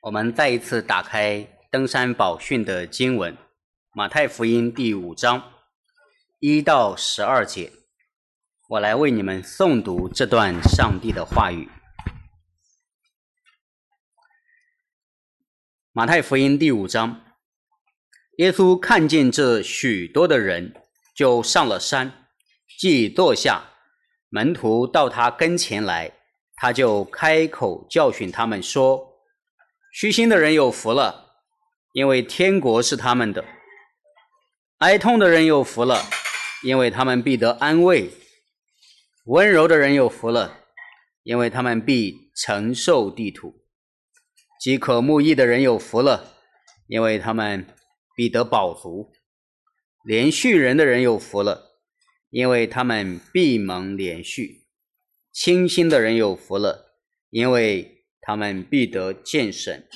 我们再一次打开登山宝训的经文，马太福音第5章1到12节，我来为你们诵读这段上帝的话语。马太福音第5章，耶稣看见这许多的人，就上了山，既坐下，门徒到他跟前来，他就开口教训他们说：虚心的人有福了，因为天国是他们的；哀痛的人有福了，因为他们必得安慰；温柔的人有福了，因为他们必承受地土；饥渴慕义的人有福了，因为他们必得饱足；连续人的人有福了，因为他们必蒙连续；清心的人有福了，因为他们必得见神。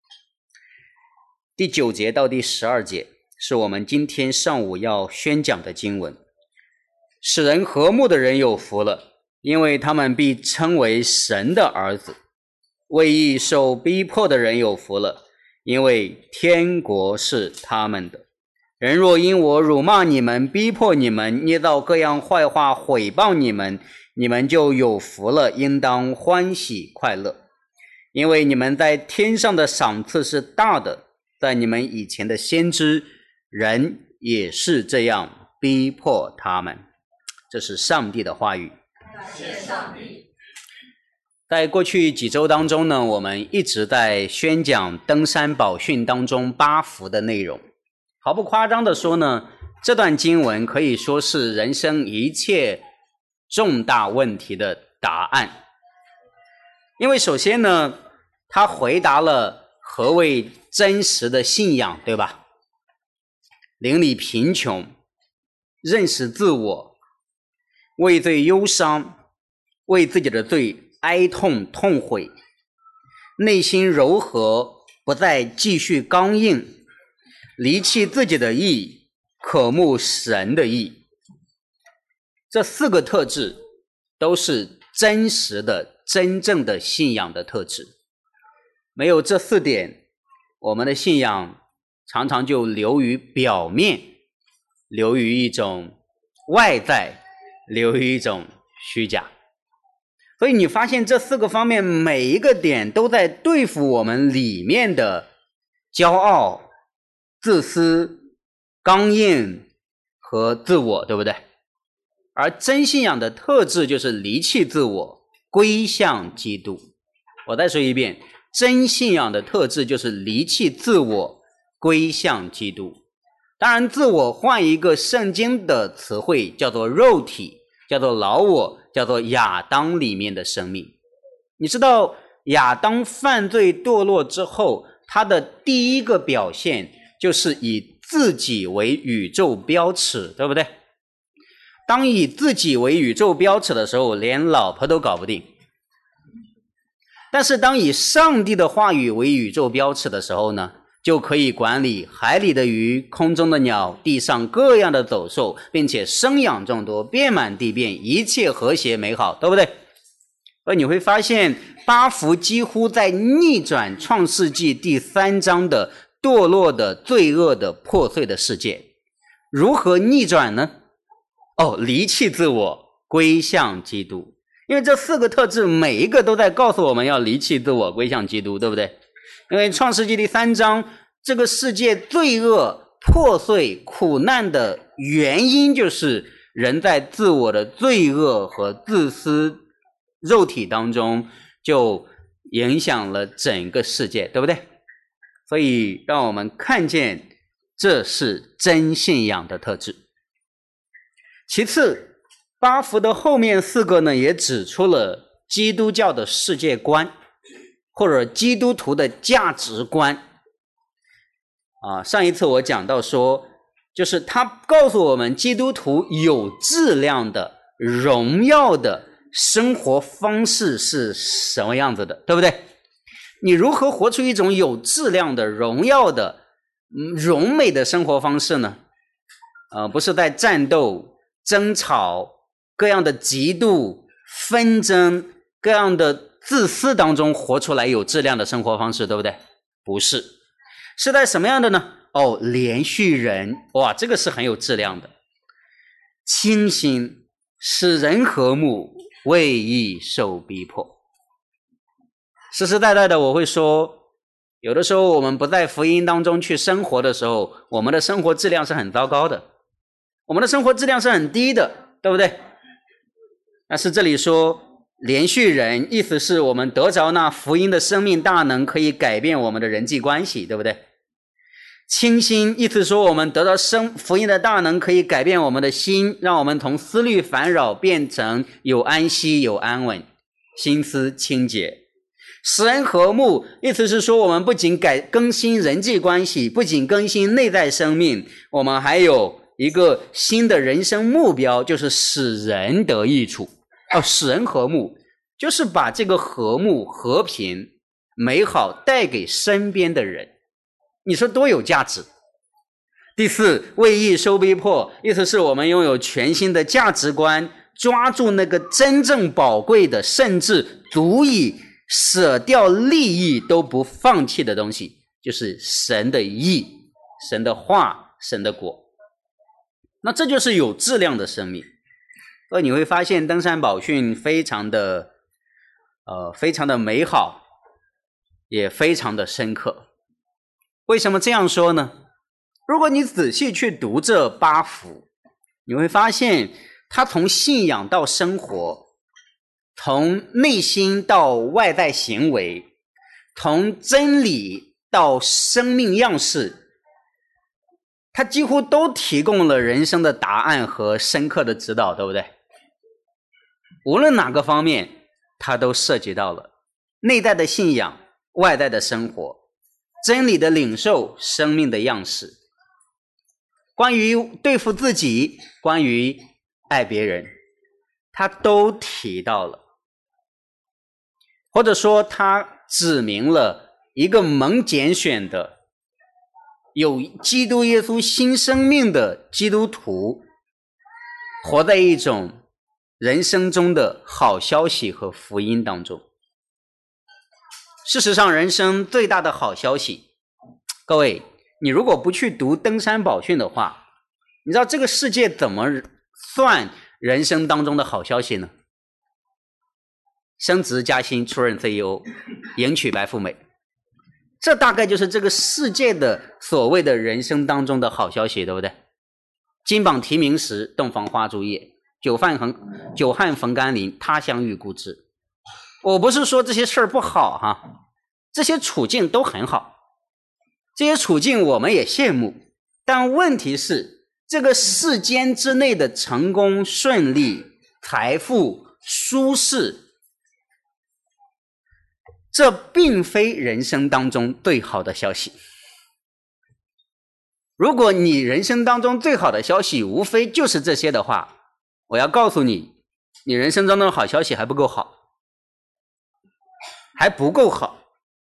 第9节到第12节是我们今天上午要宣讲的经文。使人和睦的人有福了，因为他们必称为神的儿子；为义受逼迫的人有福了，因为天国是他们的。人若因我辱骂你们，逼迫你们，捏造各样坏话毁谤你们，你们就有福了，应当欢喜快乐。因为你们在天上的赏赐是大的，在你们以前的先知人也是这样逼迫他们。这是上帝的话语。 感谢上帝。 在过去几周当中呢，我们一直在宣讲登山宝训当中8福的内容。毫不夸张的说呢，这段经文可以说是人生一切重大问题的答案。因为首先呢，他回答了何谓真实的信仰，对吧？邻里贫穷，认识自我，为罪忧伤，为自己的罪哀痛痛悔，内心柔和，不再继续刚硬，离弃自己的义，渴慕神的义。这4个特质都是真实的真正的信仰的特质。没有这4点，我们的信仰常常就流于表面，流于一种外在，流于一种虚假。所以你发现这4个方面每一个点都在对付我们里面的骄傲、自私、刚硬和自我，对不对？而真信仰的特质就是离弃自我，归向基督。我再说一遍，真信仰的特质就是离弃自我，归向基督。当然，自我换一个圣经的词汇叫做肉体，叫做老我，叫做亚当里面的生命。你知道亚当犯罪堕落之后，他的第一个表现就是以自己为宇宙标尺，对不对？当以自己为宇宙标尺的时候，连老婆都搞不定。但是当以上帝的话语为宇宙标尺的时候呢，就可以管理海里的鱼、空中的鸟、地上各样的走兽，并且生养众多，遍满地遍，一切和谐美好，对不对？而你会发现8福几乎在逆转创世纪第3章的堕落的、罪恶的、破碎的世界。如何逆转呢？离弃自我，归向基督。因为这4个特质每一个都在告诉我们要离弃自我，归向基督，对不对？因为创世纪第3章，这个世界罪恶、破碎、苦难的原因就是人在自我的罪恶和自私肉体当中就影响了整个世界，对不对？所以让我们看见这是真信仰的特质。其次，8福的后面4个呢，也指出了基督教的世界观，或者基督徒的价值观。上一次我讲到说，就是他告诉我们基督徒有质量的、荣耀的生活方式是什么样子的，对不对？你如何活出一种有质量的、荣耀的、荣美的生活方式呢？不是在战斗、争吵、各样的嫉妒、纷争、各样的自私当中活出来有质量的生活方式，对不对？ 不是。是在什么样的呢？连续人，哇，这个是很有质量的。清心，使人和睦，为义受逼迫。实实在在的我会说，有的时候我们不在福音当中去生活的时候，我们的生活质量是很糟糕的，我们的生活质量是很低的，对不对？但是这里说连续人，意思是我们得着那福音的生命大能，可以改变我们的人际关系，对不对？清心，意思说我们得到福音的大能，可以改变我们的心，让我们从思虑烦扰变成有安息有安稳，心思清洁。使人和睦，意思是说我们不仅更新人际关系，不仅更新内在生命，我们还有一个新的人生目标，就是使人得益处。使人和睦，就是把这个和睦、和平、美好带给身边的人，你说多有价值。第四，为义受逼迫，意思是我们拥有全新的价值观，抓住那个真正宝贵的，甚至足以舍掉利益都不放弃的东西，就是神的义、神的话、神的果。那这就是有质量的生命。所以你会发现登山宝训非常的美好，也非常的深刻。为什么这样说呢？如果你仔细去读这8福，你会发现它从信仰到生活，从内心到外在行为，从真理到生命样式，它几乎都提供了人生的答案和深刻的指导，对不对？无论哪个方面，它都涉及到了内在的信仰、外在的生活、真理的领受、生命的样式。关于对付自己，关于爱别人，它都提到了。或者说它指明了一个蒙拣选的有基督耶稣新生命的基督徒活在一种人生中的好消息和福音当中。事实上，人生最大的好消息，各位，你如果不去读登山宝训的话，你知道这个世界怎么算人生当中的好消息呢？升职加薪，出任 CEO， 迎娶白富美，这大概就是这个世界的所谓的人生当中的好消息，对不对？金榜题名时，洞房花烛夜，久旱逢甘霖，他乡遇故知。我不是说这些事儿不好哈，这些处境都很好，这些处境我们也羡慕，但问题是这个世间之内的成功、顺利、财富、舒适，这并非人生当中最好的消息。如果你人生当中最好的消息无非就是这些的话，我要告诉你，你人生当中的好消息还不够好，还不够好。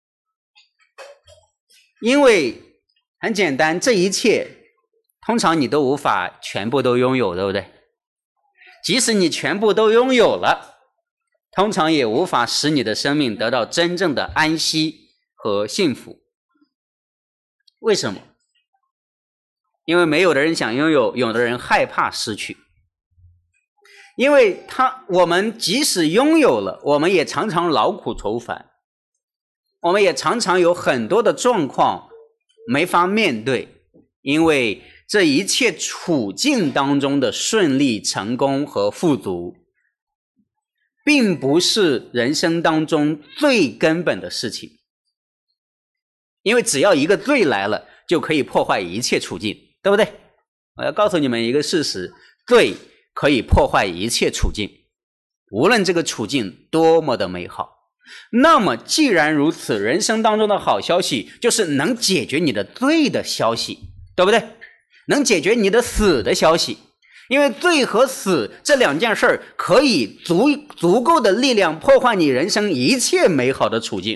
因为很简单，这一切通常你都无法全部都拥有，对不对？即使你全部都拥有了，通常也无法使你的生命得到真正的安息和幸福。为什么？因为没有的人想拥有，有的人害怕失去。因为我们即使拥有了，我们也常常劳苦愁烦，我们也常常有很多的状况没法面对，因为这一切处境当中的顺利、成功和富足，并不是人生当中最根本的事情。因为只要一个罪来了，就可以破坏一切处境，对不对？我要告诉你们一个事实，罪可以破坏一切处境，无论这个处境多么的美好。那么既然如此，人生当中的好消息就是能解决你的罪的消息，对不对？能解决你的死的消息。因为罪和死这两件事可以足够的力量破坏你人生一切美好的处境。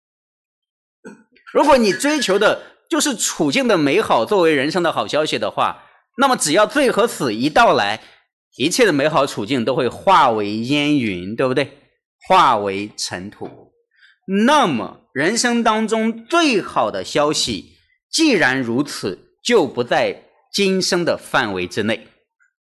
如果你追求的就是处境的美好作为人生的好消息的话，那么只要罪和死一到来，一切的美好处境都会化为烟云，对不对？化为尘土。那么人生当中最好的消息，既然如此，就不在今生的范围之内。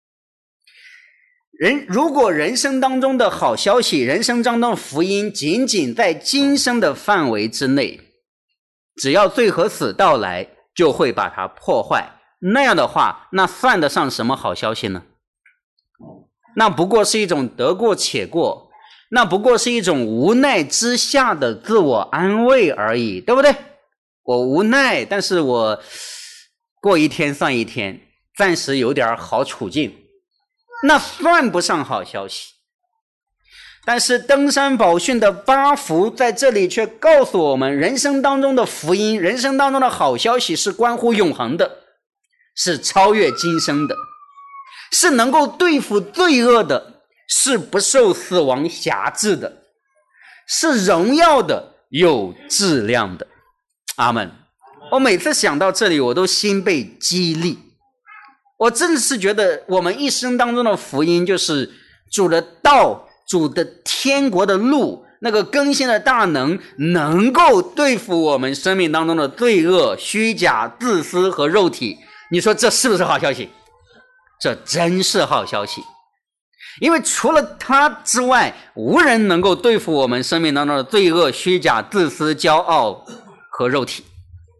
如果人生当中的好消息，人生当中的福音仅仅在今生的范围之内，只要罪和死到来，就会把它破坏。那样的话，那算得上什么好消息呢？那不过是一种得过且过，那不过是一种无奈之下的自我安慰而已，对不对？我无奈，但是我过一天算一天，暂时有点好处境，那算不上好消息。但是登山宝训的八福在这里却告诉我们，人生当中的福音，人生当中的好消息是关乎永恒的，是超越今生的，是能够对付罪恶的，是不受死亡辖制的，是荣耀的，有质量的。阿们。我每次想到这里，我都心被激励。我真的是觉得我们一生当中的福音，就是主的道，主的天国的路，那个更新的大能，能够对付我们生命当中的罪恶、虚假、自私和肉体。你说这是不是好消息？这真是好消息。因为除了他之外，无人能够对付我们生命当中的罪恶、虚假、自私、骄傲和肉体。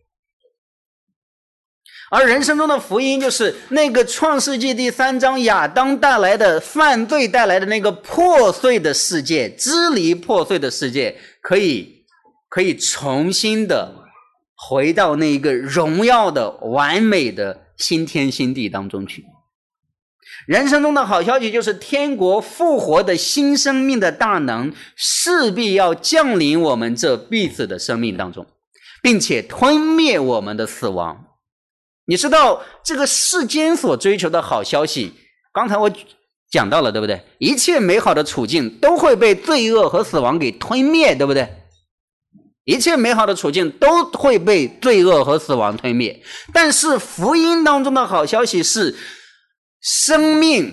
而人生中的福音，就是那个创世纪第3章亚当带来的犯罪带来的那个破碎的世界，支离破碎的世界，可以重新的回到那一个荣耀的完美的新天新地当中去。人生中的好消息就是天国复活的新生命的大能势必要降临我们这必死的生命当中，并且吞灭我们的死亡。你知道这个世间所追求的好消息，刚才我讲到了，对不对？一切美好的处境都会被罪恶和死亡给吞灭，对不对？一切美好的处境都会被罪恶和死亡吞灭。但是福音当中的好消息是，生命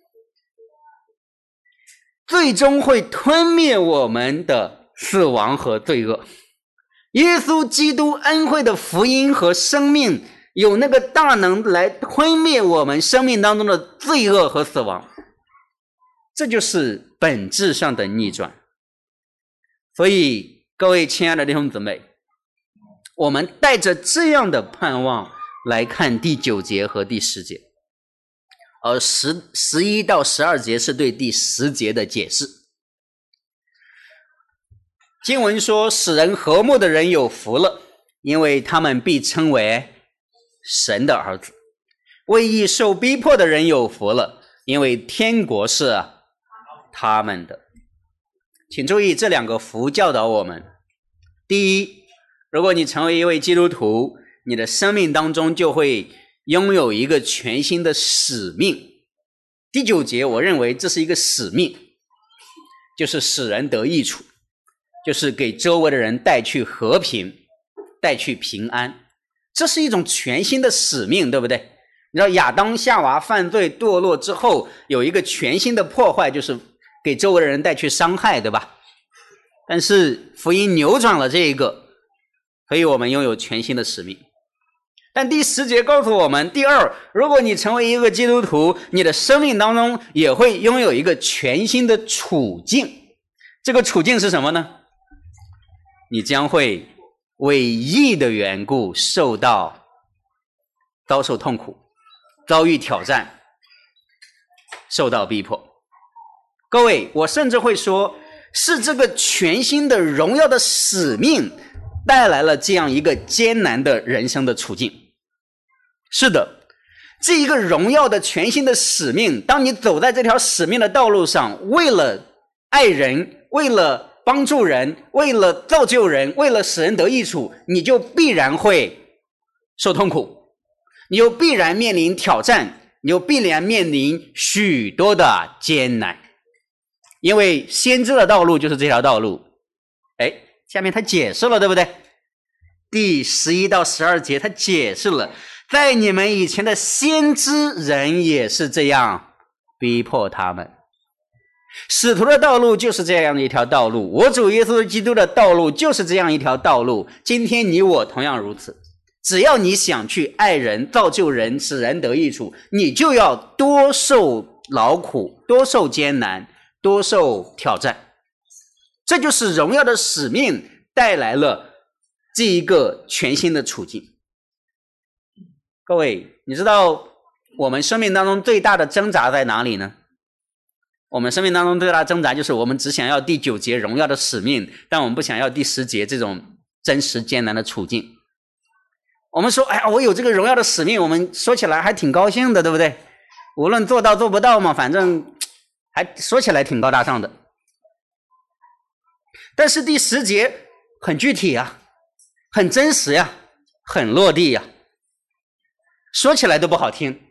最终会吞灭我们的死亡和罪恶。耶稣基督恩惠的福音和生命有那个大能来吞灭我们生命当中的罪恶和死亡，这就是本质上的逆转。所以各位亲爱的弟兄姊妹，我们带着这样的盼望来看第9节和第10节，而11到12节是对第10节的解释。经文说，使人和睦的人有福了，因为他们必称为神的儿子。为义受逼迫的人有福了，因为天国是他们的。请注意，这2个福教导我们。第一，如果你成为一位基督徒，你的生命当中就会拥有一个全新的使命。第9节我认为这是一个使命，就是使人得益处，就是给周围的人带去和平，带去平安。这是一种全新的使命，对不对？你知道亚当夏娃犯罪堕落之后，有一个全新的破坏，就是给周围的人带去伤害，对吧？但是福音扭转了这一个，所以我们拥有全新的使命。但第10节告诉我们，第二，如果你成为一个基督徒，你的生命当中也会拥有一个全新的处境。这个处境是什么呢？你将会为义的缘故遭受痛苦，遭遇挑战，受到逼迫。各位，我甚至会说，是这个全新的荣耀的使命带来了这样一个艰难的人生的处境。是的，这一个荣耀的全新的使命，当你走在这条使命的道路上，为了爱人，为了帮助人，为了造就人，为了使人得益处，你就必然会受痛苦，你就必然面临挑战，你就必然面临许多的艰难。因为先知的道路就是这条道路。下面他解释了，对不对？第11到12节他解释了，在你们以前的先知人也是这样逼迫他们。 使徒的道路就是这样的一条道路，我主耶稣基督的道路就是这样一条道路。今天你我同样如此，只要你想去爱人、造就人、使人得益处，你就要多受劳苦，多受艰难，多受挑战。这就是荣耀的使命带来了这一个全新的处境。各位，你知道我们生命当中最大的挣扎在哪里呢？我们生命当中最大的挣扎就是我们只想要第9节荣耀的使命，但我们不想要第10节这种真实艰难的处境。我们说，哎呀，我有这个荣耀的使命，我们说起来还挺高兴的，对不对？无论做到做不到嘛，反正还说起来挺高大上的。但是第10节很具体啊，很真实呀，很落地呀，说起来都不好听，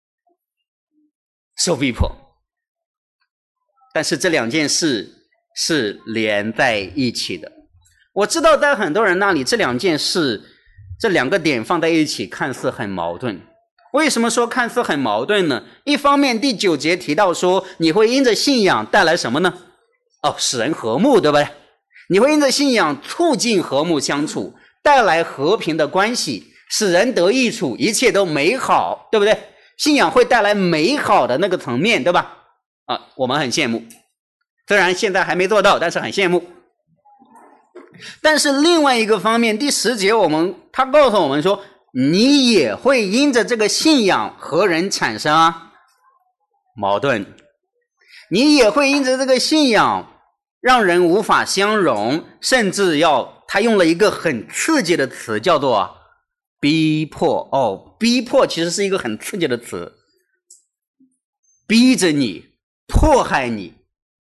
受逼迫。但是这两件事是连在一起的。我知道在很多人那里，这两件事，这两个点放在一起看似很矛盾。为什么说看似很矛盾呢？一方面第9节提到说你会因着信仰带来什么呢？使人和睦，对不对？你会因着信仰促进和睦相处，带来和平的关系，使人得益处，一切都美好，对不对？信仰会带来美好的那个层面，对吧？我们很羡慕，虽然现在还没做到，但是很羡慕。但是另外一个方面，第10节他告诉我们说，你也会因着这个信仰和人产生矛盾，你也会因着这个信仰让人无法相容，甚至他用了一个很刺激的词，叫做逼迫。逼迫其实是一个很刺激的词，逼着你，迫害你。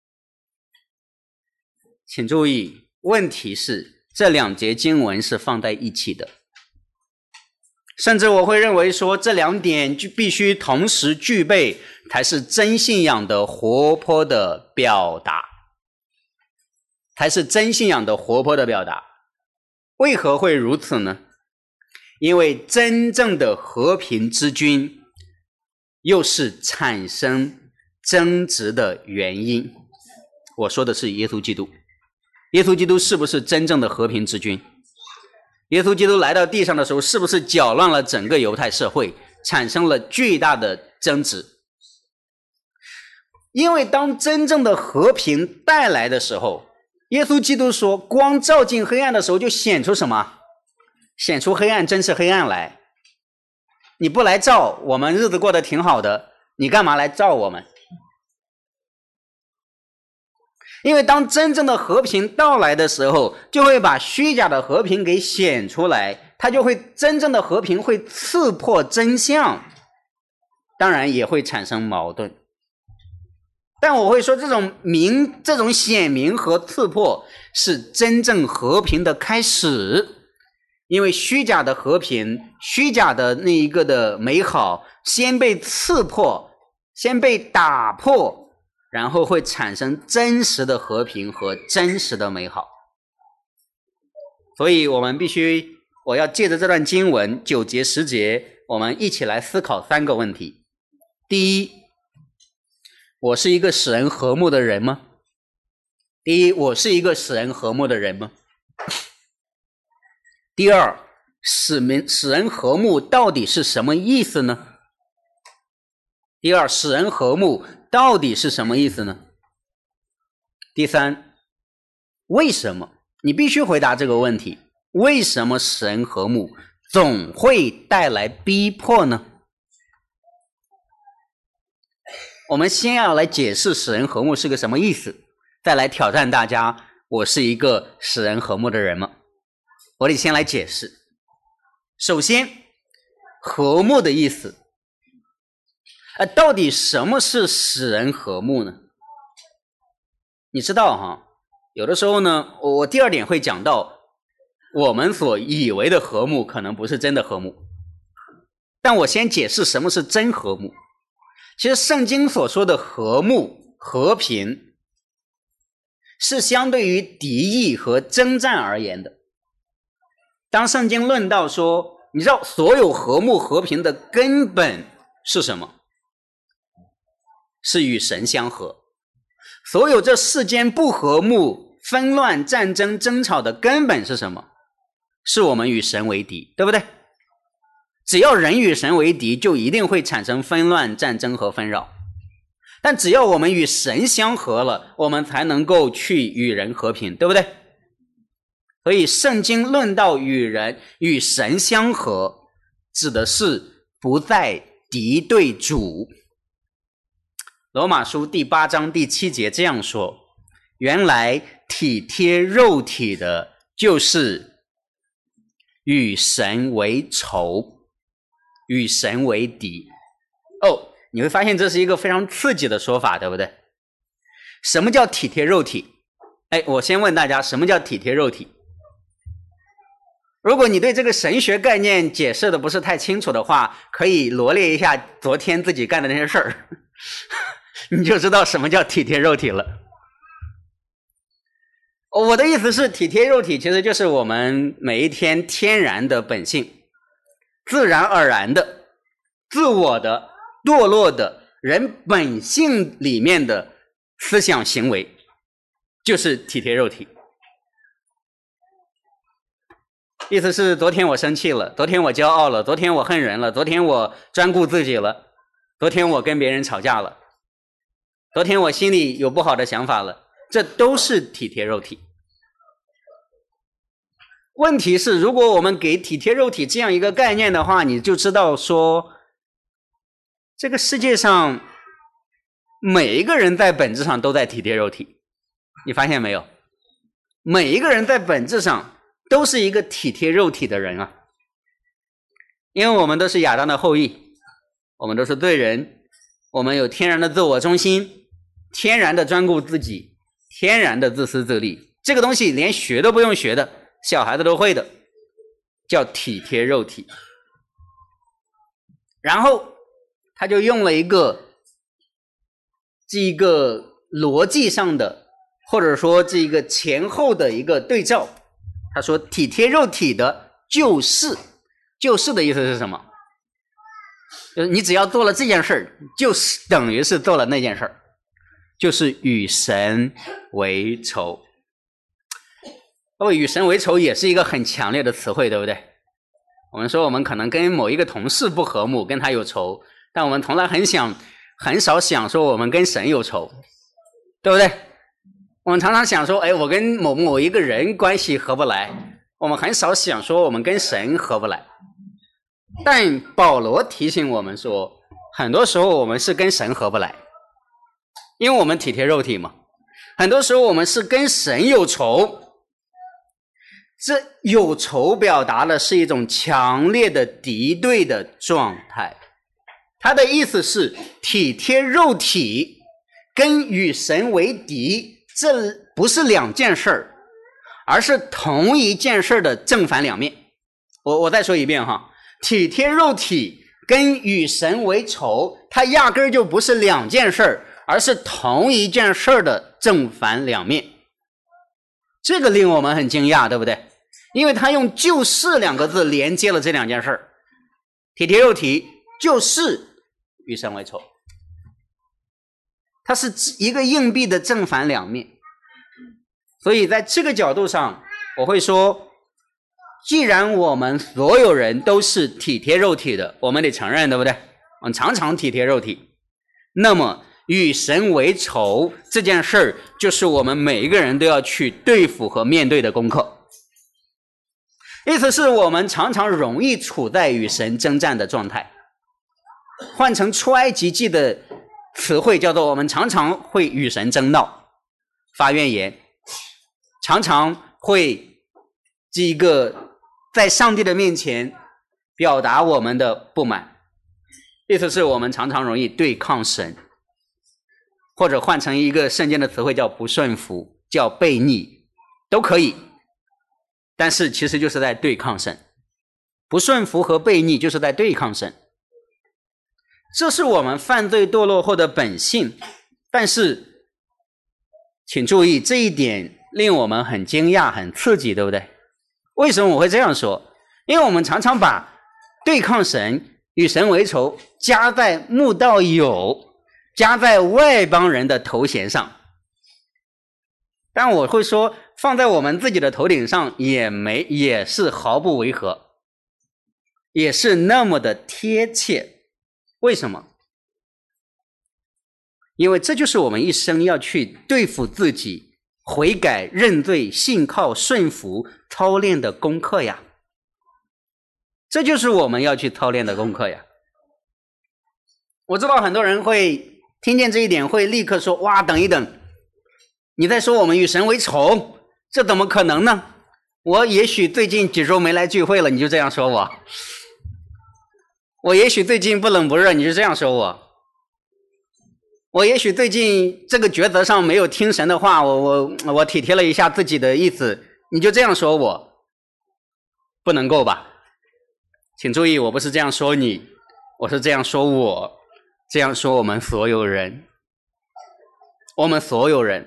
请注意，问题是这两节经文是放在一起的，甚至我会认为说这两点就必须同时具备，才是真信仰的活泼的表达，才是真信仰的活泼的表达。为何会如此呢？因为真正的和平之君又是产生争执的原因。我说的是耶稣基督。耶稣基督是不是真正的和平之君？耶稣基督来到地上的时候，是不是搅乱了整个犹太社会，产生了巨大的争执？因为当真正的和平带来的时候，耶稣基督说，光照进黑暗的时候就显出什么？显出黑暗真是黑暗来。你不来照，我们日子过得挺好的，你干嘛来照我们？因为当真正的和平到来的时候，就会把虚假的和平给显出来，它就会真正的和平会刺破真相，当然也会产生矛盾。但我会说这种显明和刺破是真正和平的开始，因为虚假的和平，虚假的那一个的美好先被刺破，先被打破，然后会产生真实的和平和真实的美好。所以我要借着这段经文9节10节，我们一起来思考3个问题。第一，我是一个使人和睦的人吗？我是一个使人和睦的人吗？第二，使人和睦到底是什么意思呢？使人和睦到底是什么意思呢？第三，为什么？你必须回答这个问题，为什么使人和睦总会带来逼迫呢？我们先要来解释使人和睦是个什么意思，再来挑战大家，我是一个使人和睦的人吗？我得先来解释。首先，和睦的意思，到底什么是使人和睦呢？你知道有的时候呢，我第2点会讲到，我们所以为的和睦可能不是真的和睦，但我先解释什么是真和睦。其实圣经所说的和睦、和平，是相对于敌意和征战而言的。当圣经论到说，你知道所有和睦和平的根本是什么？是与神相合。 所有这世间不和睦、纷乱、战争、争吵的根本是什么？是我们与神为敌，对不对？只要人与神为敌，就一定会产生纷乱、战争和纷扰。但只要我们与神相合了，我们才能够去与人和平，对不对？所以圣经论到与神相合，指的是不再敌对主。罗马书第8章第7节这样说，原来体贴肉体的就是与神为仇，与神为敌。你会发现这是一个非常刺激的说法，对不对？什么叫体贴肉体？我先问大家，什么叫体贴肉体？如果你对这个神学概念解释的不是太清楚的话，可以罗列一下昨天自己干的那些事儿，你就知道什么叫体贴肉体了。我的意思是，体贴肉体其实就是我们每一天天然的本性，自然而然的、自我的、堕落的人本性里面的思想行为，就是体贴肉体。意思是，昨天我生气了，昨天我骄傲了，昨天我恨人了，昨天我专顾自己了，昨天我跟别人吵架了，昨天我心里有不好的想法了，这都是体贴肉体。问题是，如果我们给体贴肉体这样一个概念的话，你就知道说，这个世界上每一个人在本质上都在体贴肉体。你发现没有？每一个人在本质上都是一个体贴肉体的人啊。因为我们都是亚当的后裔，我们都是罪人，我们有天然的自我中心，天然的专顾自己，天然的自私自利。这个东西连学都不用学的，小孩子都会的，叫体贴肉体。然后他就用了一个这个逻辑上的，或者说这个前后的一个对照。他说体贴肉体的就是的意思是什么？就是你只要做了这件事儿，就是等于是做了那件事儿，就是与神为仇。与神为仇也是一个很强烈的词汇，对不对？我们说我们可能跟某一个同事不和睦，跟他有仇，但我们从来很少想说我们跟神有仇，对不对？我们常常想说，我跟某一个人关系合不来，我们很少想说我们跟神合不来。但保罗提醒我们说，很多时候我们是跟神合不来，因为我们体贴肉体嘛。很多时候我们是跟神有仇，这有仇表达的是一种强烈的敌对的状态。他的意思是，体贴肉体跟与神为敌，这不是两件事儿，而是同一件事的正反两面。我再说一遍哈，体贴肉体跟与神为仇，它压根儿就不是两件事儿，而是同一件事的正反两面。这个令我们很惊讶，对不对？因为他用就是两个字连接了这两件事儿，体贴肉体就是与神为仇，它是一个硬币的正反两面。所以在这个角度上，我会说，既然我们所有人都是体贴肉体的，我们得承认，对不对？我们常常体贴肉体，那么与神为仇这件事儿，就是我们每一个人都要去对付和面对的功课。意思是我们常常容易处在与神征战的状态，换成出埃及记的词汇叫做我们常常会与神争闹，发怨言，常常会这个在上帝的面前表达我们的不满。意思是我们常常容易对抗神，或者换成一个圣经的词汇叫不顺服，叫悖逆，都可以。但是其实就是在对抗神，不顺服和悖逆就是在对抗神，这是我们犯罪堕落后的本性。但是请注意，这一点令我们很惊讶很刺激，对不对？为什么我会这样说？因为我们常常把对抗神与神为仇加在慕道友加在外邦人的头衔上， 但我会说放在我们自己的头顶上也是毫不违和，也是那么的贴切。为什么？因为这就是我们一生要去对付自己、悔改、认罪、信靠、顺服、操练的功课呀。这就是我们要去操练的功课呀。我知道很多人会听见这一点会立刻说，哇，等一等，你在说我们与神为仇，这怎么可能呢？我也许最近几周没来聚会了，你就这样说我。我也许最近不冷不热，你就这样说我。我也许最近这个抉择上没有听神的话，我体贴了一下自己的意思，你就这样说我。不能够吧？请注意，我不是这样说你，我是这样说我，这样说我们所有人。我们所有人。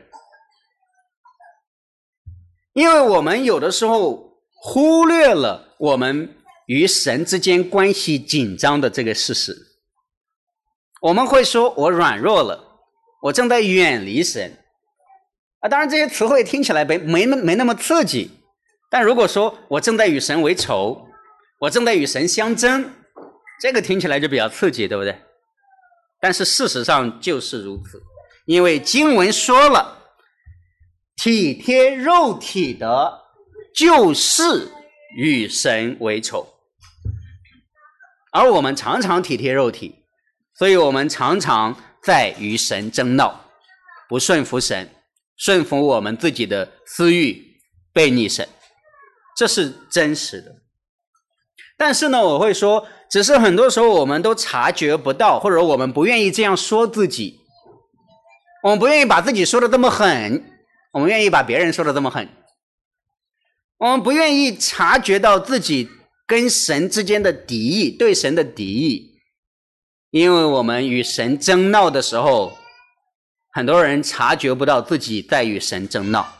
因为我们有的时候忽略了我们与神之间关系紧张的这个事实。我们会说我软弱了，我正在远离神。当然这些词汇听起来没那么刺激，但如果说我正在与神为仇，我正在与神相争，这个听起来就比较刺激，对不对？但是事实上就是如此，因为经文说了，体贴肉体的就是与神为仇。而我们常常体贴肉体，所以我们常常在与神争闹，不顺服神，顺服我们自己的私欲，背逆神，这是真实的。但是呢，我会说，只是很多时候我们都察觉不到，或者我们不愿意这样说自己，我们不愿意把自己说的这么狠，我们愿意把别人说的这么狠，我们不愿意察觉到自己跟神之间的敌意，对神的敌意。因为我们与神争闹的时候，很多人察觉不到自己在与神争闹，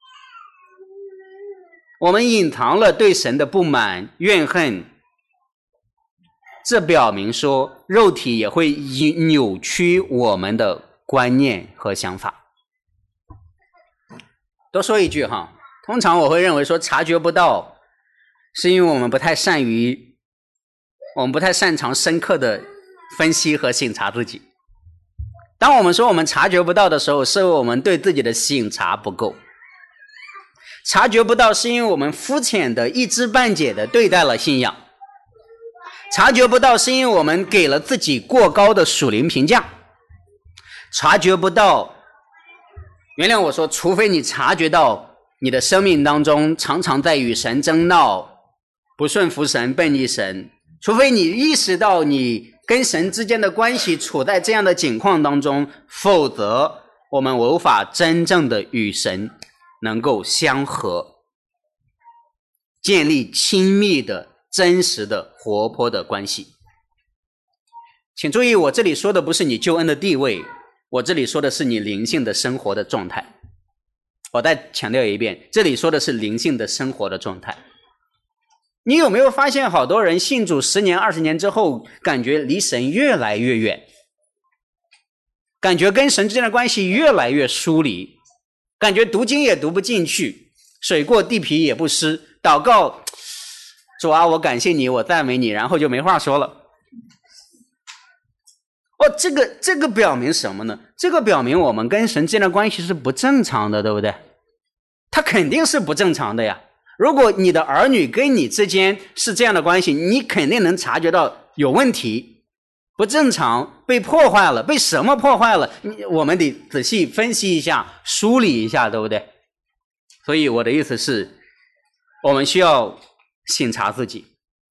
我们隐藏了对神的不满怨恨，这表明说肉体也会扭曲我们的观念和想法。多说一句哈，通常我会认为说察觉不到，是因为我们不太擅长深刻的分析和省察自己。当我们说我们察觉不到的时候，是我们对自己的省察不够。察觉不到是因为我们肤浅的一知半解的对待了信仰。察觉不到是因为我们给了自己过高的属灵评价。察觉不到，原谅我说，除非你察觉到你的生命当中常常在与神争闹，不顺服神，背逆神，除非你意识到你跟神之间的关系处在这样的境况当中，否则我们无法真正的与神能够相合，建立亲密的、真实的、活泼的关系。请注意，我这里说的不是你救恩的地位，我这里说的是你灵性的生活的状态。我再强调一遍，这里说的是灵性的生活的状态。你有没有发现好多人信主10年20年之后，感觉离神越来越远，感觉跟神之间的关系越来越疏离，感觉读经也读不进去，水过地皮也不湿，祷告，主啊，我感谢你，我赞美你，然后就没话说了。这个表明什么呢？这个表明我们跟神之间的关系是不正常的，对不对？它肯定是不正常的呀。如果你的儿女跟你之间是这样的关系，你肯定能察觉到有问题，不正常，被破坏了，被什么破坏了？我们得仔细分析一下，梳理一下，对不对？所以我的意思是，我们需要省察自己。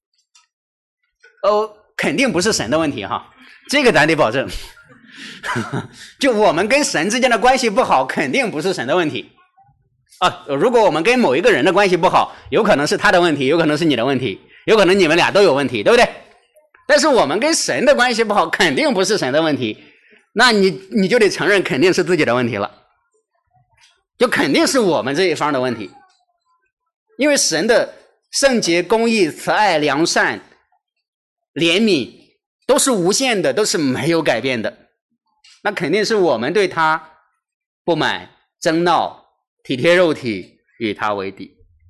肯定不是神的问题哈，这个咱得保证。就我们跟神之间的关系不好，肯定不是神的问题。如果我们跟某一个人的关系不好，有可能是他的问题，有可能是你的问题，有可能你们俩都有问题，对不对？但是我们跟神的关系不好，肯定不是神的问题，那你就得承认肯定是自己的问题了，就肯定是我们这一方的问题。因为神的圣洁、公义、慈爱、良善、怜悯都是无限的，都是没有改变的，那肯定是我们对他不满、争闹、 体贴肉体，与他为敌。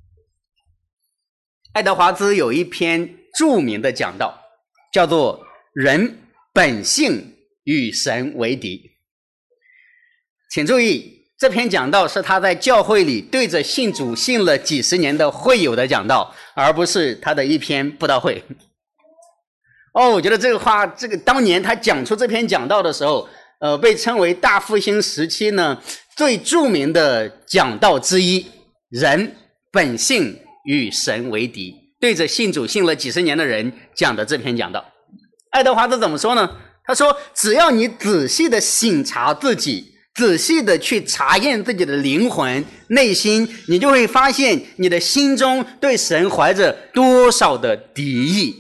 爱德华兹有一篇著名的讲道，叫做人本性与神为敌。请注意，这篇讲道是他在教会里对着信主信了几十年的会友的讲道，而不是他的一篇布道会。我觉得这个话，当年他讲出这篇讲道的时候，被称为大复兴时期呢最著名的讲道之一，人本性与神为敌，对着信主信了几十年的人讲的这篇讲道。爱德华兹怎么说呢？他说，只要你仔细的省察自己，仔细的去查验自己的灵魂内心，你就会发现你的心中对神怀着多少的敌意。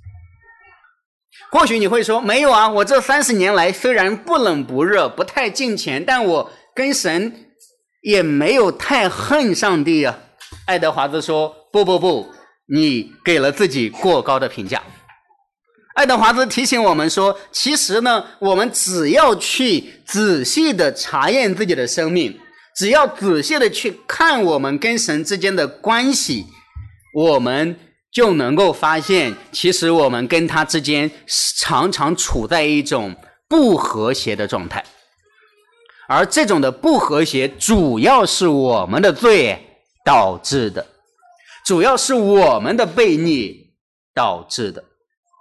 或许你会说，没有啊，我这30年来虽然不冷不热，不太敬虔，但我跟神也没有太恨上帝啊。爱德华兹说，不，你给了自己过高的评价。爱德华兹提醒我们说，其实呢，我们只要去仔细的查验自己的生命，只要仔细的去看我们跟神之间的关系，我们就能够发现，其实我们跟他之间常常处在一种不和谐的状态，而这种的不和谐主要是我们的罪导致的，主要是我们的悖逆导致的。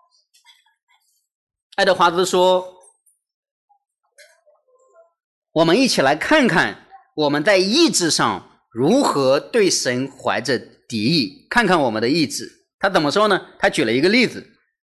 爱德华兹说，我们一起来看看我们在意志上如何对神怀着敌意，看看我们的意志。他怎么说呢？他举了一个例子。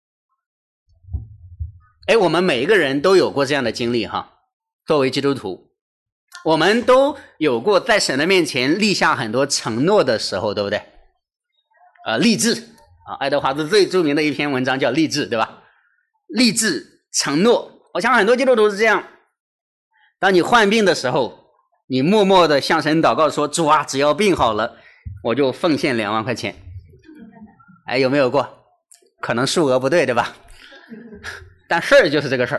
我们每一个人都有过这样的经历哈。作为基督徒，我们都有过在神的面前立下很多承诺的时候，对不对？立志啊，爱德华兹最著名的一篇文章叫立志，对吧？立志承诺，我想很多基督徒是这样。当你患病的时候，你默默的向神祷告说，主啊，只要病好了，我就奉献2万块钱。有没有过？可能数额不对，对吧？但事儿就是这个事儿。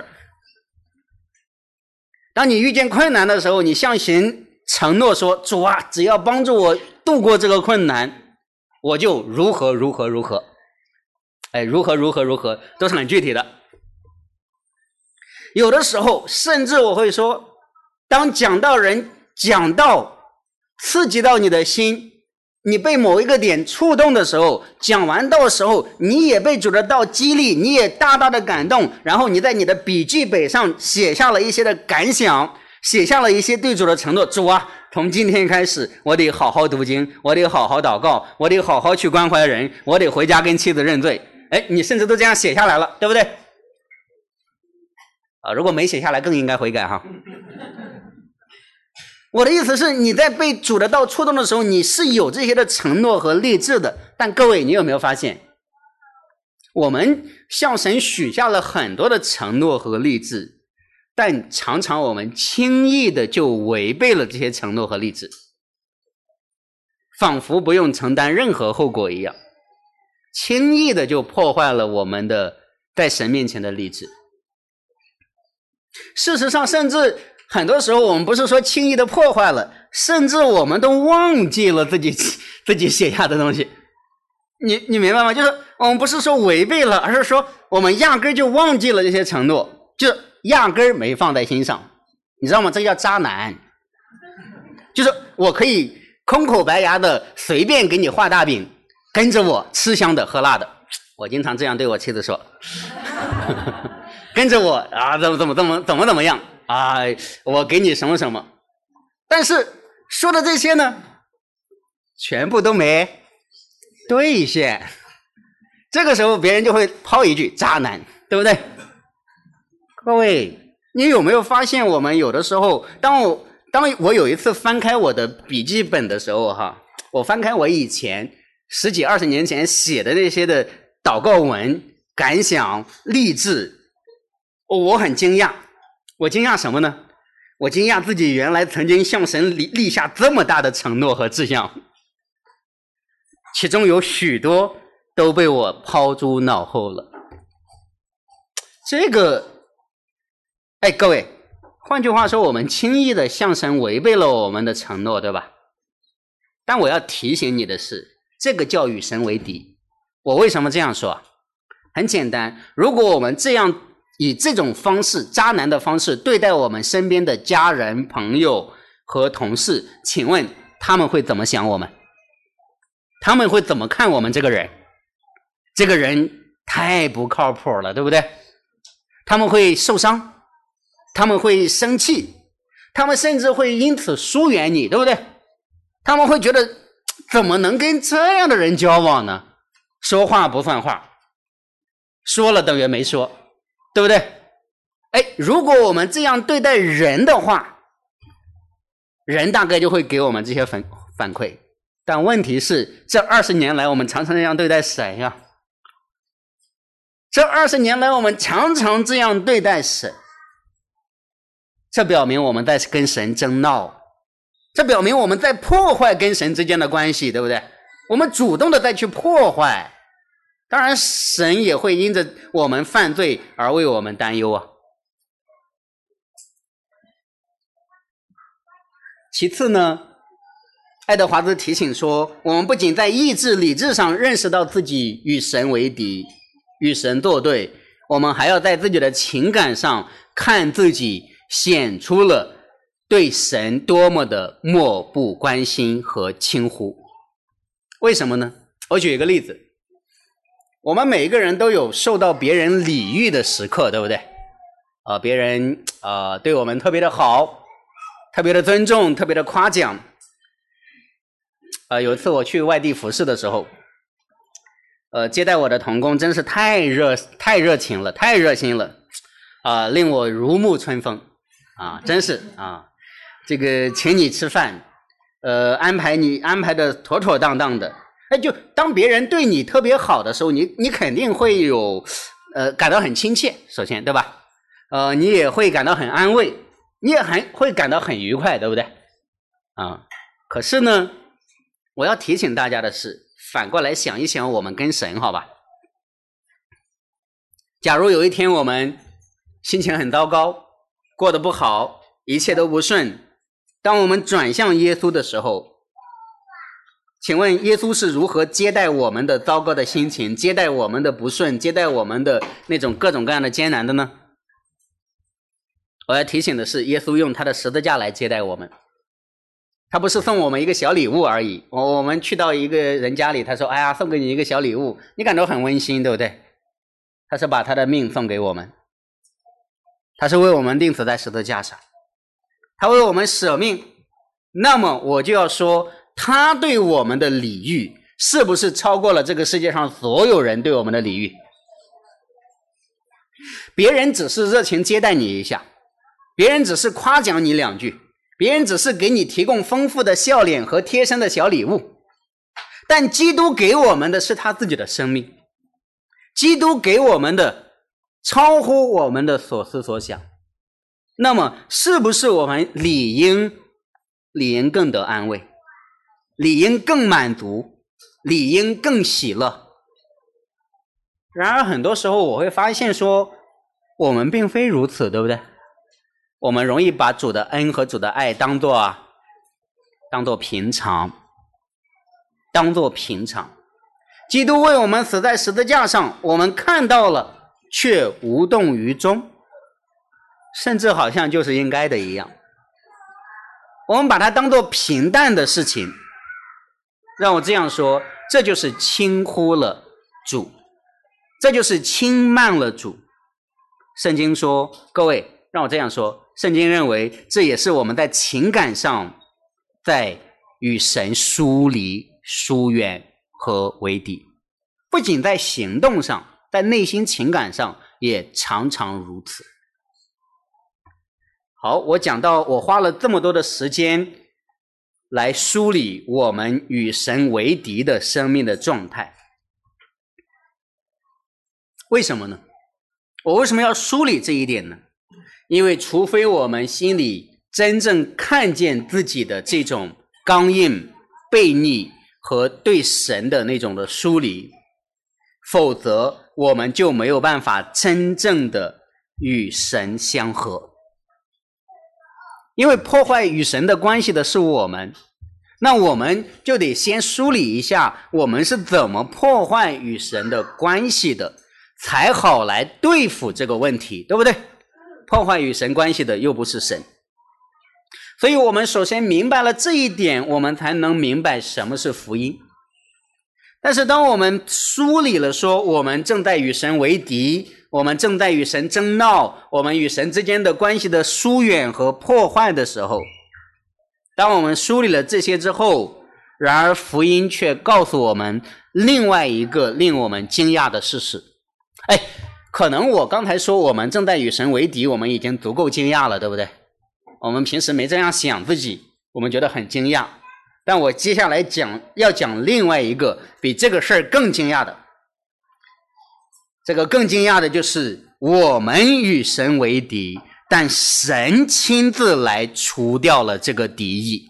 当你遇见困难的时候，你向神承诺说，主啊，只要帮助我度过这个困难，我就如何如何如何。如何如何如何都是很具体的。有的时候甚至我会说，当讲道人讲道刺激到你的心，你被某一个点触动的时候，讲完道的时候，你也被主的道激励，你也大大的感动，然后你在你的笔记本上写下了一些的感想，写下了一些对主的承诺。主啊，从今天开始，我得好好读经，我得好好祷告，我得好好去关怀人，我得回家跟妻子认罪。你甚至都这样写下来了，对不对？如果没写下来更应该悔改哈。我的意思是，你在被主的道触动的时候，你是有这些的承诺和立志的。但各位，你有没有发现，我们向神许下了很多的承诺和立志，但常常我们轻易的就违背了这些承诺和立志，仿佛不用承担任何后果一样，轻易的就破坏了我们的在神面前的立志。事实上，甚至很多时候我们不是说轻易的破坏了，甚至我们都忘记了自己写下的东西。你明白吗？就是我们不是说违背了，而是说我们压根就忘记了这些承诺，就压根没放在心上。你知道吗？这叫渣男。就是我可以空口白牙的随便给你画大饼，跟着我吃香的喝辣的。我经常这样对我妻子说。跟着我啊，怎么样啊？我给你什么什么，但是说的这些呢，全部都没兑现。这个时候别人就会抛一句渣男，对不对？各位，你有没有发现，我们有的时候，当我有一次翻开我的笔记本的时候哈，我翻开我以前10几20年前写的那些的祷告文、感想、励志。我很惊讶，我惊讶什么呢？我惊讶自己原来曾经向神立下这么大的承诺和志向，其中有许多都被我抛诸脑后了。这个，各位，换句话说，我们轻易的向神违背了我们的承诺，对吧？ 但我要提醒你的是，这个叫与神为敌。我为什么这样说啊？很简单，如果我们这样以这种方式，渣男的方式对待我们身边的家人、朋友和同事，请问他们会怎么想我们？他们会怎么看我们这个人？这个人太不靠谱了，对不对？他们会受伤，他们会生气，他们甚至会因此疏远你，对不对？他们会觉得怎么能跟这样的人交往呢？说话不算话，说了等于没说，对不对？如果我们这样对待人的话，人大概就会给我们这些反馈。但问题是，这20年来我们常常这样对待神呀。这20年来我们常常这样对待神，这表明我们在跟神争闹，这表明我们在破坏跟神之间的关系，对不对？我们主动的再去破坏，当然神也会因着我们犯罪而为我们担忧啊。其次呢，爱德华兹提醒说，我们不仅在意志理智上认识到自己与神为敌，与神作对，我们还要在自己的情感上看自己显出了对神多么的漠不关心和轻忽。为什么呢？我举一个例子，我们每一个人都有受到别人礼遇的时刻，对不对？别人对我们特别的好，特别的尊重，特别的夸奖。有一次我去外地服侍的时候，接待我的同工真是太热情了，太热心了，令我如沐春风真是这个请你吃饭，安排的妥妥当当的。就当别人对你特别好的时候，你肯定会有感到很亲切，首先对吧？你也会感到很安慰，你也会感到很愉快，对不对？可是呢，我要提醒大家的是，反过来想一想我们跟神，好吧？假如有一天我们心情很糟糕，过得不好，一切都不顺，当我们转向耶稣的时候，请问耶稣是如何接待我们的糟糕的心情，接待我们的不顺，接待我们的那种各种各样的艰难的呢？我要提醒的是，耶稣用他的十字架来接待我们，他不是送我们一个小礼物而已。我们去到一个人家里，他说哎呀，送给你一个小礼物，你感到很温馨，对不对？他是把他的命送给我们，他是为我们钉死在十字架上，他为我们舍命。那么我就要说，他对我们的礼遇是不是超过了这个世界上所有人对我们的礼遇？别人只是热情接待你一下，别人只是夸奖你两句，别人只是给你提供丰富的笑脸和贴身的小礼物，但基督给我们的是他自己的生命，基督给我们的超乎我们的所思所想。那么是不是我们理应更得安慰，理应更满足，理应更喜乐？然而很多时候我会发现说，我们并非如此，对不对？我们容易把主的恩和主的爱当作平常，基督为我们死在十字架上，我们看到了却无动于衷，甚至好像就是应该的一样。我们把它当作平淡的事情，让我这样说，这就是轻忽了主，这就是轻慢了主。圣经说，各位，让我这样说，圣经认为这也是我们在情感上在与神疏离、疏远和为敌，不仅在行动上，在内心情感上也常常如此。好，我花了这么多的时间来梳理我们与神为敌的生命的状态。为什么呢？我为什么要梳理这一点呢？因为除非我们心里真正看见自己的这种刚硬、悖逆和对神的那种的疏离，否则我们就没有办法真正的与神相合。因为破坏与神的关系的是我们， 那我们就得先梳理一下我们是怎么破坏与神的关系的，才好来对付这个问题，对不对？破坏与神关系的又不是神。所以我们首先明白了这一点，我们才能明白什么是福音。但是当我们梳理了说我们正在与神为敌，我们正在与神争闹，我们与神之间的关系的疏远和破坏的时候，当我们梳理了这些之后，然而福音却告诉我们另外一个令我们惊讶的事实。可能我刚才说我们正在与神为敌，我们已经足够惊讶了，对不对？我们平时没这样想自己，我们觉得很惊讶。但我接下来要讲另外一个比这个事儿更惊讶的。这个更惊讶的就是我们与神为敌，但神亲自来除掉了这个敌意。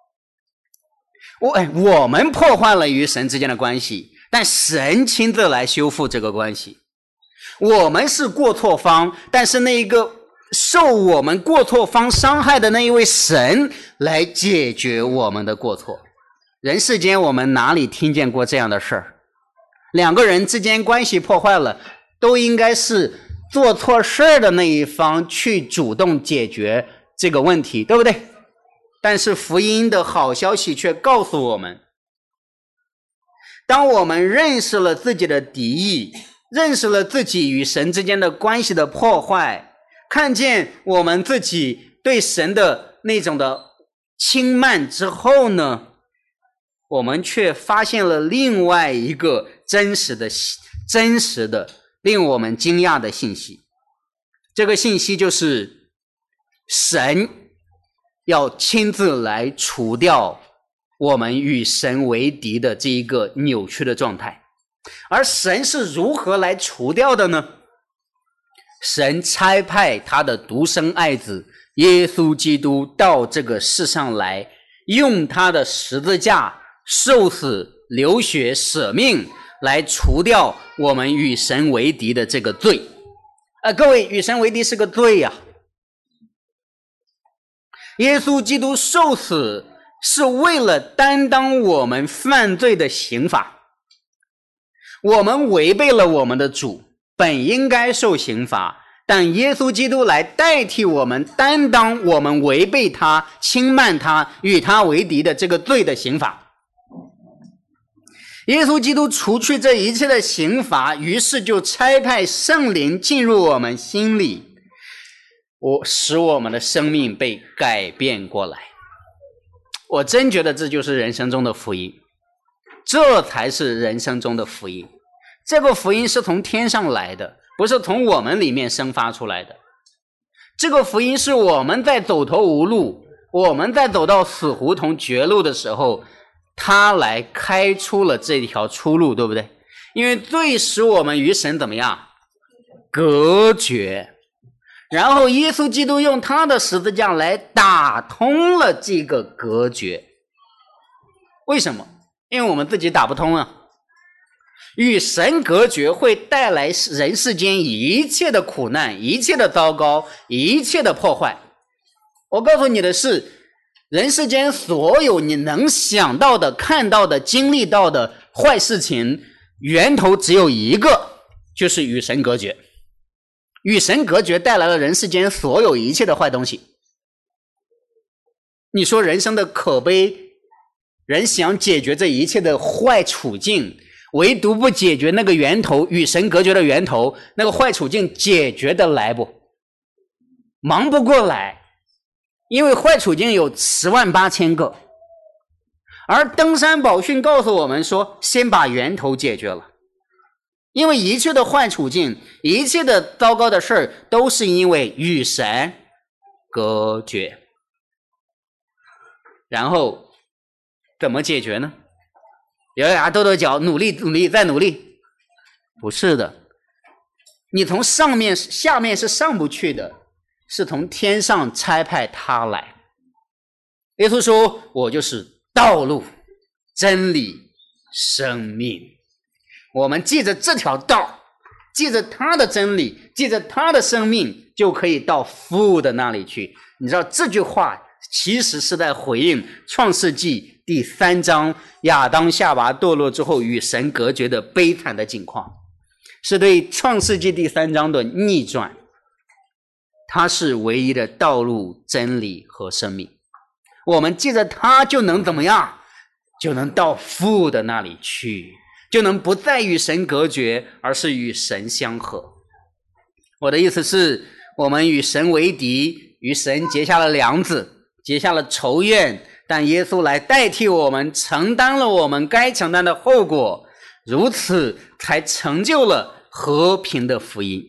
我们破坏了与神之间的关系，但神亲自来修复这个关系。我们是过错方，但是那一个受我们过错方伤害的那一位神来解决我们的过错。人世间我们哪里听见过这样的事儿？两个人之间关系破坏了，都应该是做错事的那一方去主动解决这个问题，对不对？但是福音的好消息却告诉我们，当我们认识了自己的敌意，认识了自己与神之间的关系的破坏，看见我们自己对神的那种的轻慢之后呢，我们却发现了另外一个真实的令我们惊讶的信息。这个信息就是神要亲自来除掉我们与神为敌的这一个扭曲的状态。而神是如何来除掉的呢？神差派他的独生爱子耶稣基督到这个世上来，用他的十字架受死流血舍命来除掉我们与神为敌的这个罪。各位，与神为敌是个罪呀。耶稣基督受死是为了担当我们犯罪的刑罚。我们违背了我们的主，本应该受刑罚，但耶稣基督来代替我们担当我们违背他、轻慢他、与他为敌的这个罪的刑罚。耶稣基督除去这一切的刑罚，于是就差派圣灵进入我们心里，使我们的生命被改变过来。我真觉得这就是人生中的福音，这才是人生中的福音。这个福音是从天上来的，不是从我们里面生发出来的。这个福音是我们在走投无路，我们在走到死胡同绝路的时候，他来开出了这条出路，对不对？因为罪使我们与神怎么样？隔绝。然后耶稣基督用他的十字架来打通了这个隔绝。为什么？因为我们自己打不通啊。与神隔绝会带来人世间一切的苦难、一切的糟糕、一切的破坏。我告诉你的是，人世间所有你能想到的、看到的、经历到的坏事情，源头只有一个，就是与神隔绝。与神隔绝带来了人世间所有一切的坏东西。你说人生的可悲，人想解决这一切的坏处境，唯独不解决那个源头，与神隔绝的源头，那个坏处境解决得来不？忙不过来，因为坏处境有108000个。而登山宝训告诉我们说，先把源头解决了。因为一切的坏处境，一切的糟糕的事儿，都是因为与神隔绝。然后怎么解决呢？咬咬牙跺跺脚，努力努力再努力？不是的，你从下面是上不去的，是从天上差派他来。耶稣说，我就是道路、真理、生命。我们记着这条道，记着他的真理，记着他的生命，就可以到父的那里去。你知道这句话其实是在回应创世纪第3章亚当夏娃堕落之后与神隔绝的悲惨的境况，是对创世纪第3章的逆转。它是唯一的道路、真理和生命。我们记着它就能怎么样？就能到父的那里去，就能不再与神隔绝，而是与神相合。我的意思是，我们与神为敌，与神结下了梁子，结下了仇怨，但耶稣来代替我们，承担了我们该承担的后果，如此才成就了和平的福音。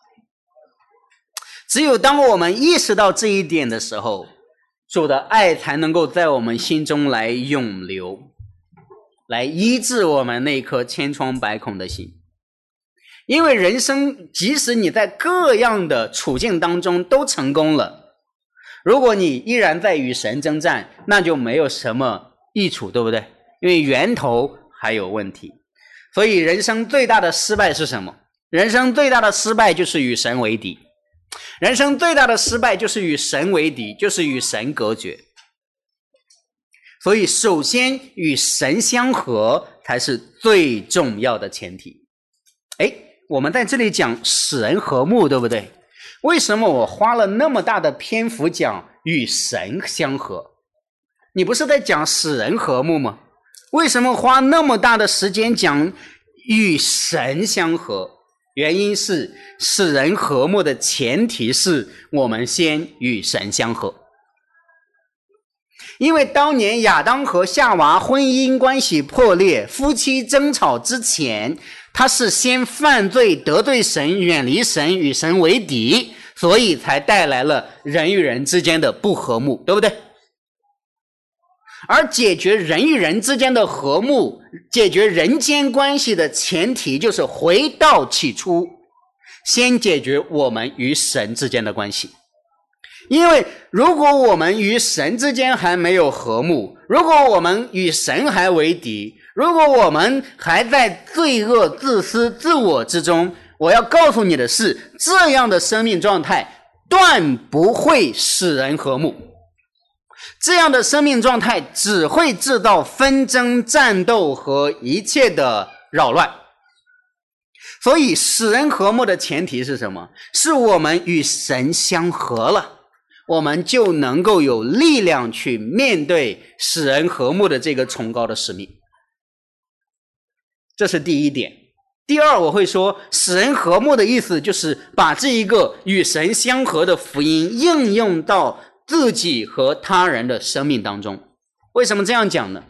只有当我们意识到这一点的时候，主的爱才能够在我们心中来涌流，来医治我们那颗千疮百孔的心。因为人生即使你在各样的处境当中都成功了，如果你依然在与神征战，那就没有什么益处，对不对？因为源头还有问题。所以人生最大的失败是什么？人生最大的失败就是与神为敌。人生最大的失败就是与神为敌，就是与神隔绝。所以首先与神相合才是最重要的前提。我们在这里讲使人和睦，对不对？为什么我花了那么大的篇幅讲与神相合？你不是在讲使人和睦吗？为什么花那么大的时间讲与神相合？原因是使人和睦的前提是我们先与神相合。因为当年亚当和夏娃婚姻关系破裂，夫妻争吵之前，他是先犯罪得罪神，远离神，与神为敌，所以才带来了人与人之间的不和睦，对不对？而解决人与人之间的和睦，解决人间关系的前提就是回到起初，先解决我们与神之间的关系。因为如果我们与神之间还没有和睦，如果我们与神还为敌，如果我们还在罪恶、自私、自我之中，我要告诉你的是，这样的生命状态断不会使人和睦。这样的生命状态只会制造纷争、战斗和一切的扰乱。所以使人和睦的前提是什么？是我们与神相合了，我们就能够有力量去面对使人和睦的这个崇高的使命。这是第一点。第二，我会说使人和睦的意思就是把这一个与神相合的福音应用到自己和他人的生命当中。为什么这样讲呢？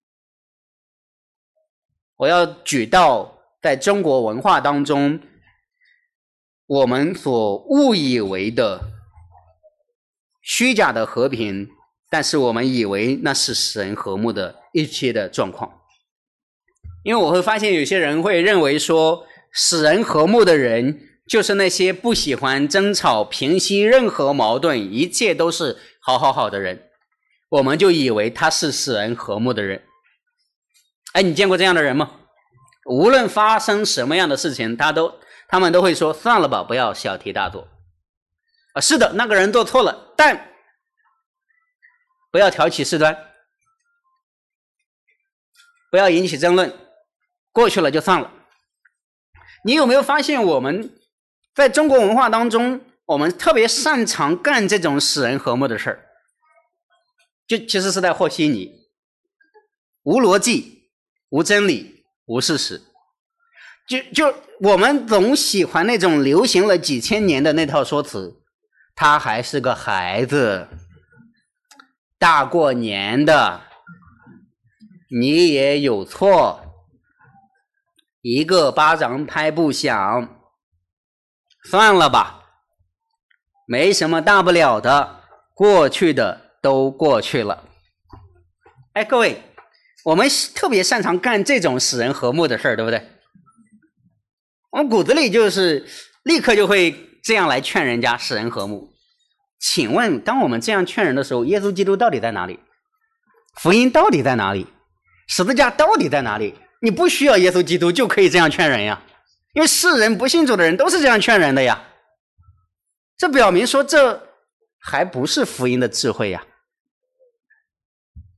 我要举到在中国文化当中我们所误以为的虚假的和平，但是我们以为那是使人和睦的一切的状况。因为我会发现有些人会认为说，使人和睦的人就是那些不喜欢争吵、平息任何矛盾，一切都是好的人，我们就以为他是使人和睦的人。你见过这样的人吗？无论发生什么样的事情，他们都会说算了吧，不要小题大做。是的，那个人做错了，但不要挑起事端，不要引起争论，过去了就算了。你有没有发现我们在中国文化当中，我们特别擅长干这种使人和睦的事儿，就其实是在和稀泥，无逻辑、无真理、无事实。就我们总喜欢那种流行了几千年的那套说辞，他还是个孩子，大过年的，你也有错，一个巴掌拍不响，算了吧，没什么大不了的，过去的都过去了。各位，我们特别擅长干这种使人和睦的事儿，对不对？我们骨子里就是立刻就会这样来劝人家使人和睦。请问当我们这样劝人的时候，耶稣基督到底在哪里？福音到底在哪里？十字架到底在哪里？你不需要耶稣基督就可以这样劝人呀，因为世人不信主的人都是这样劝人的呀。这表明说这还不是福音的智慧呀。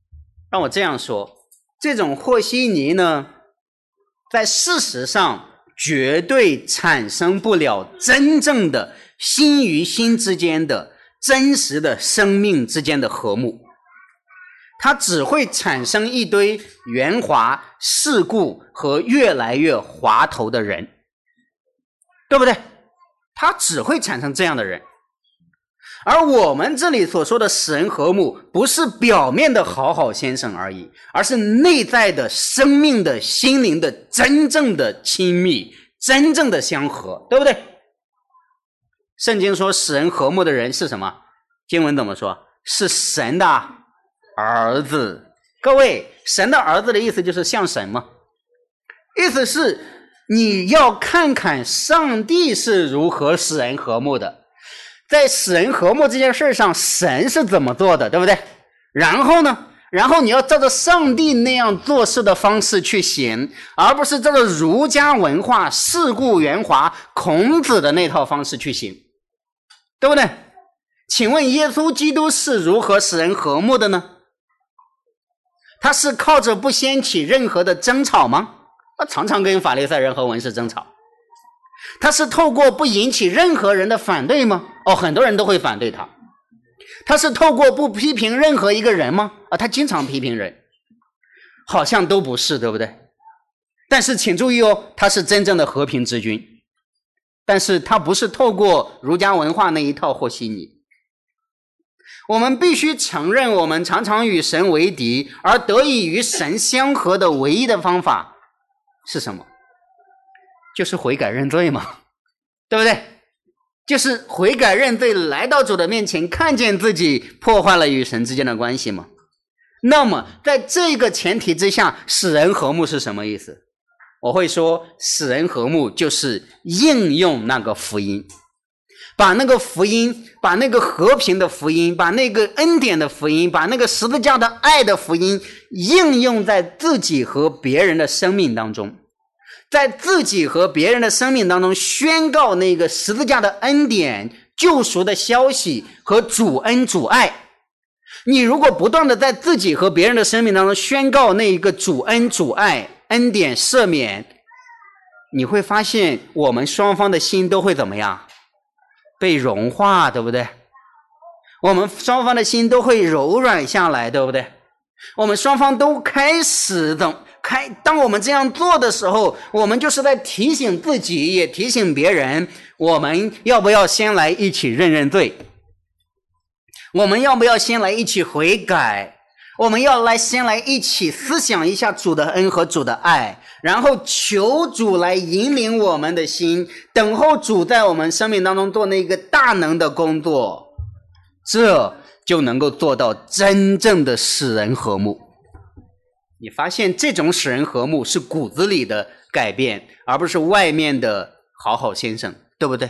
让我这样说，这种和稀泥呢，在事实上绝对产生不了真正的心与心之间的真实的生命之间的和睦，它只会产生一堆圆滑世故和越来越滑头的人，对不对？它只会产生这样的人。而我们这里所说的使人和睦，不是表面的好好先生而已，而是内在的生命的心灵的真正的亲密，真正的相合，对不对？圣经说使人和睦的人是什么？经文怎么说？是神的儿子。各位，神的儿子的意思就是像神吗？意思是你要看看上帝是如何使人和睦的，在使人和睦这件事上，神是怎么做的，对不对？然后呢？然后你要照着上帝那样做事的方式去行，而不是照着儒家文化世故圆滑孔子的那套方式去行，对不对？请问耶稣基督是如何使人和睦的呢？他是靠着不掀起任何的争吵吗？他常常跟法利赛人和文士争吵。他是透过不引起任何人的反对吗？很多人都会反对他。他是透过不批评任何一个人吗？他经常批评人。好像都不是，对不对？但是请注意他是真正的和平之君。但是他不是透过儒家文化那一套和稀泥。我们必须承认，我们常常与神为敌，而得以与神相合的唯一的方法是什么？就是悔改认罪嘛，对不对？就是悔改认罪，来到主的面前，看见自己破坏了与神之间的关系嘛。那么在这个前提之下，使人和睦是什么意思？我会说，使人和睦就是应用那个福音，把那个福音，把那个和平的福音，把那个恩典的福音，把那个十字架的爱的福音应用在自己和别人的生命当中，在自己和别人的生命当中宣告那个十字架的恩典、救赎的消息和主恩主爱。你如果不断的在自己和别人的生命当中宣告那一个主恩主爱、恩典赦免，你会发现我们双方的心都会怎么样？被融化，对不对？我们双方的心都会柔软下来，对不对？我们双方都开始当我们这样做的时候，我们就是在提醒自己，也提醒别人，我们要不要先来一起认罪？我们要不要先来一起悔改？我们要先来一起思想一下主的恩和主的爱，然后求主来引领我们的心，等候主在我们生命当中做那个大能的工作，这就能够做到真正的使人和睦。你发现这种使人和睦是骨子里的改变，而不是外面的好好先生，对不对？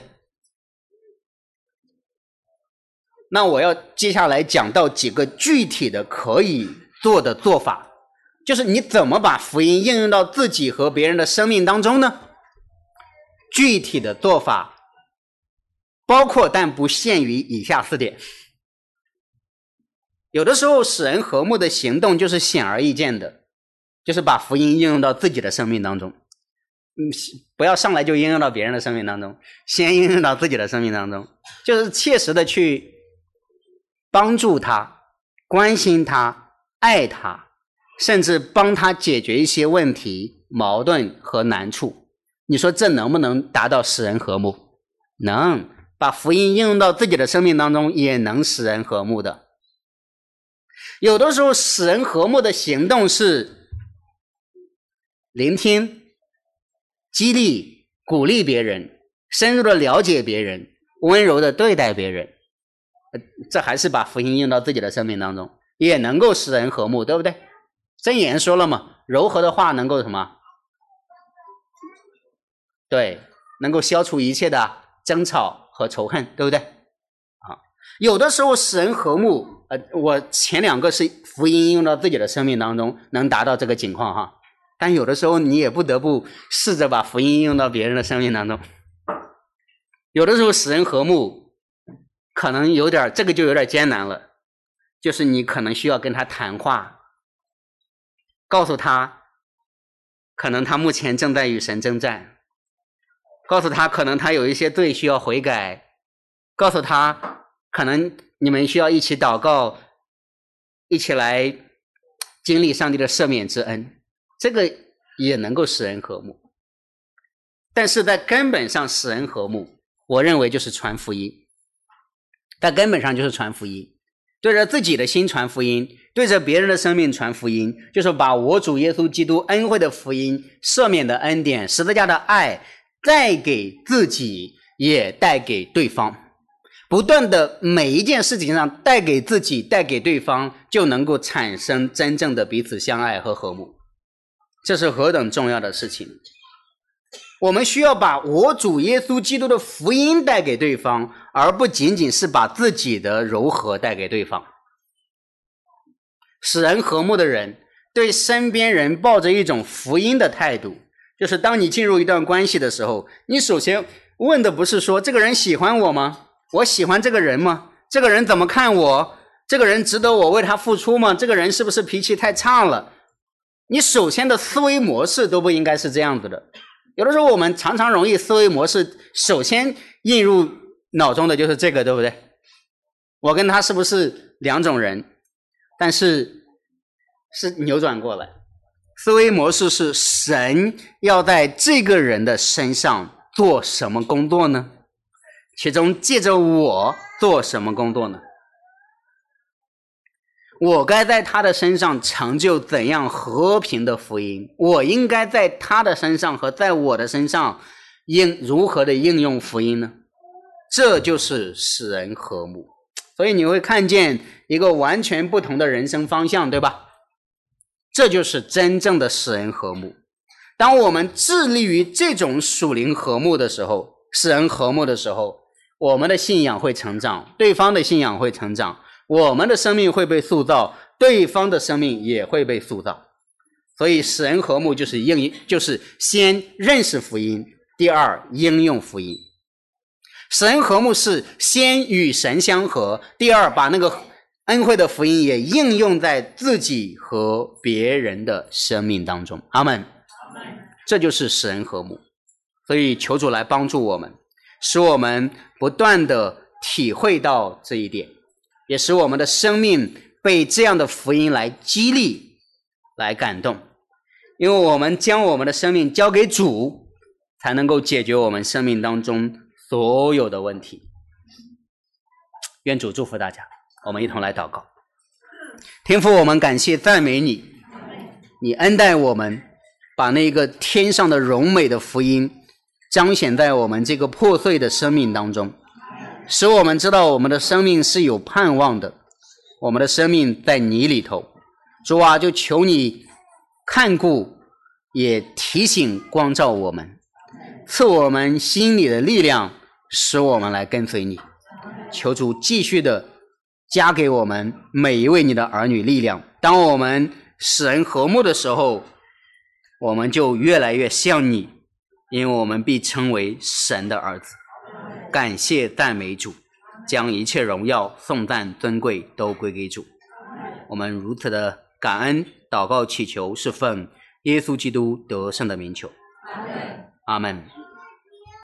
那我要接下来讲到几个具体的可以做的做法，就是你怎么把福音应用到自己和别人的生命当中呢？具体的做法包括但不限于以下4点。有的时候使人和睦的行动就是显而易见的，就是把福音应用到自己的生命当中。不要上来就应用到别人的生命当中，先应用到自己的生命当中，就是切实的去帮助他，关心他，爱他，甚至帮他解决一些问题、矛盾和难处。你说这能不能达到使人和睦？能，把福音应用到自己的生命当中也能使人和睦的。有的时候使人和睦的行动是聆听、激励、鼓励别人，深入的了解别人，温柔的对待别人。这还是把福音用到自己的生命当中，也能够使人和睦，对不对？箴言说了嘛，柔和的话能够什么？对，能够消除一切的争吵和仇恨，对不对？有的时候使人和睦，我前2个是福音应用到自己的生命当中，能达到这个情况哈。但有的时候你也不得不试着把福音应用到别人的生命当中。有的时候使人和睦可能这个就有点艰难了，就是你可能需要跟他谈话， 告诉他可能他目前正在与神征战，告诉他可能他有一些罪需要悔改，告诉他可能你们需要一起祷告，一起来经历上帝的赦免之恩，这个也能够使人和睦。但是在根本上使人和睦，我认为就是传福音，在根本上就是传福音，对着自己的心传福音，对着别人的生命传福音，就是把我主耶稣基督恩惠的福音、赦免的恩典、十字架的爱带给自己，也带给对方，不断的每一件事情上带给自己，带给对方，就能够产生真正的彼此相爱和和睦。这是何等重要的事情！我们需要把我主耶稣基督的福音带给对方，而不仅仅是把自己的柔和带给对方。使人和睦的人对身边人抱着一种福音的态度，就是当你进入一段关系的时候，你首先问的不是说这个人喜欢我吗？我喜欢这个人吗？这个人怎么看我？这个人值得我为他付出吗？这个人是不是脾气太差了？你首先的思维模式都不应该是这样子的。有的时候我们常常容易思维模式首先映入脑中的就是这个，对不对？我跟他是不是两种人？但是是扭转过来，思维模式是神要在这个人的身上做什么工作呢？其中借着我做什么工作呢？我该在他的身上成就怎样和平的福音？我应该在他的身上和在我的身上如何的应用福音呢？这就是使人和睦。所以你会看见一个完全不同的人生方向，对吧？这就是真正的使人和睦。当我们致力于这种属灵和睦的时候，使人和睦的时候，我们的信仰会成长，对方的信仰会成长，我们的生命会被塑造，对方的生命也会被塑造。所以使人和睦就是先认识福音，第二应用福音。使人和睦是先与神相合，第二把那个恩惠的福音也应用在自己和别人的生命当中。阿们。这就是使人和睦。所以求主来帮助我们，使我们不断的体会到这一点，也使我们的生命被这样的福音来激励，来感动。因为我们将我们的生命交给主，才能够解决我们生命当中所有的问题。愿主祝福大家，我们一同来祷告。天父，我们感谢赞美你，你恩待我们，把那个天上的荣美的福音彰显在我们这个破碎的生命当中，使我们知道我们的生命是有盼望的，我们的生命在你里头。主啊，就求你看顾，也提醒光照我们，赐我们心里的力量，使我们来跟随你。求主继续的加给我们每一位你的儿女力量。当我们使人和睦的时候，我们就越来越像你，因为我们必称为神的儿子。感谢赞美主，将一切荣耀、颂赞、尊贵都归给主。我们如此的感恩祷告祈求，是奉耶稣基督得胜的名求。阿们。